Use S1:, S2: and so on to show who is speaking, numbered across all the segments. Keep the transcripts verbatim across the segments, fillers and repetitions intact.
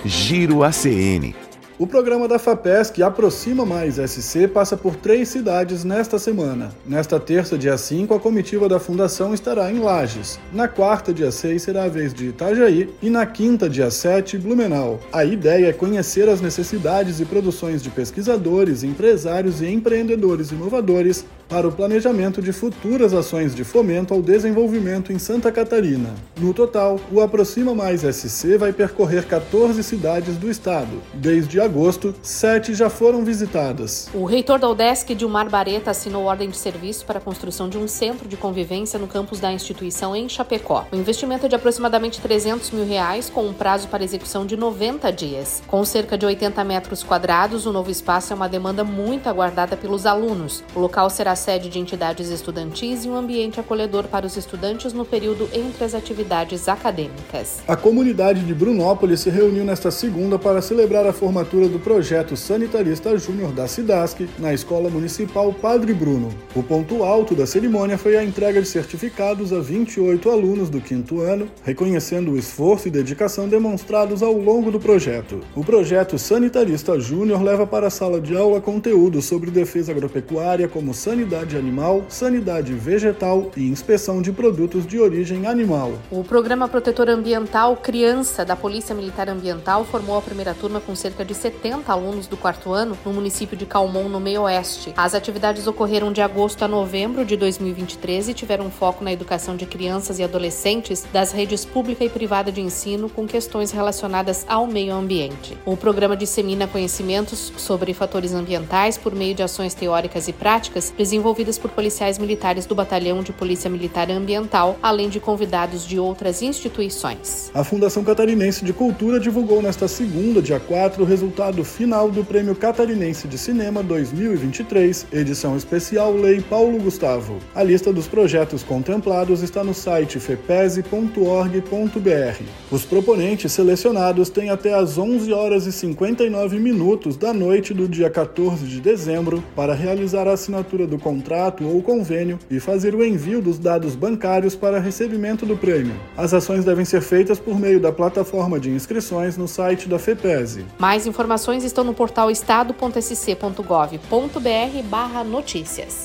S1: Giro A C N.
S2: O programa da FAPESC Aproxima Mais S C passa por três cidades nesta semana. Nesta terça, dia cinco, a comitiva da Fundação estará em Lages. Na quarta, dia seis, será a vez de Itajaí e na quinta, dia sete, Blumenau. A ideia é conhecer as necessidades e produções de pesquisadores, empresários e empreendedores inovadores para o planejamento de futuras ações de fomento ao desenvolvimento em Santa Catarina. No total, o Aproxima Mais S C vai percorrer quatorze cidades do estado. Desde agosto, sete já foram visitadas.
S3: O reitor da UDESC, Dilmar Bareta, assinou ordem de serviço para a construção de um centro de convivência no campus da instituição em Chapecó. O investimento é de aproximadamente trezentos mil reais, com um prazo para execução de noventa dias. Com cerca de oitenta metros quadrados, o novo espaço é uma demanda muito aguardada pelos alunos. O local será sede de entidades estudantis e um ambiente acolhedor para os estudantes no período entre as atividades acadêmicas.
S2: A comunidade de Brunópolis se reuniu nesta segunda para celebrar a formatura do projeto Sanitarista Júnior da SIDASC na Escola Municipal Padre Bruno. O ponto alto da cerimônia foi a entrega de certificados a vinte e oito alunos do quinto ano, reconhecendo o esforço e dedicação demonstrados ao longo do projeto. O projeto Sanitarista Júnior leva para a sala de aula conteúdo sobre defesa agropecuária como sanidade animal, sanidade vegetal e inspeção de produtos de origem animal.
S3: O Programa Protetor Ambiental Criança da Polícia Militar Ambiental formou a primeira turma com cerca de setenta alunos do quarto ano no município de Calmon, no meio oeste. As atividades ocorreram de agosto a novembro de dois mil e vinte e três e tiveram foco na educação de crianças e adolescentes das redes pública e privada de ensino com questões relacionadas ao meio ambiente. O programa dissemina conhecimentos sobre fatores ambientais por meio de ações teóricas e práticas desenvolvidas por policiais militares do Batalhão de Polícia Militar Ambiental, além de convidados de outras instituições.
S2: A Fundação Catarinense de Cultura divulgou nesta segunda, dia quatro, o resultado final do Prêmio Catarinense de Cinema dois mil e vinte e três, edição especial Lei Paulo Gustavo. A lista dos projetos contemplados está no site fepese ponto org ponto br. Os proponentes selecionados têm até às onze horas e cinquenta e nove minutos da noite do dia quatorze de dezembro para realizar a assinatura do contrato ou convênio e fazer o envio dos dados bancários para recebimento do prêmio. As ações devem ser feitas por meio da plataforma de inscrições no site da FEPESE.
S3: Mais informações estão no portal estado ponto s c ponto gov ponto br barra notícias.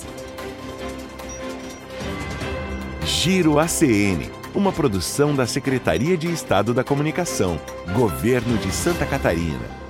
S1: Giro A C N, uma produção da Secretaria de Estado da Comunicação, Governo de Santa Catarina.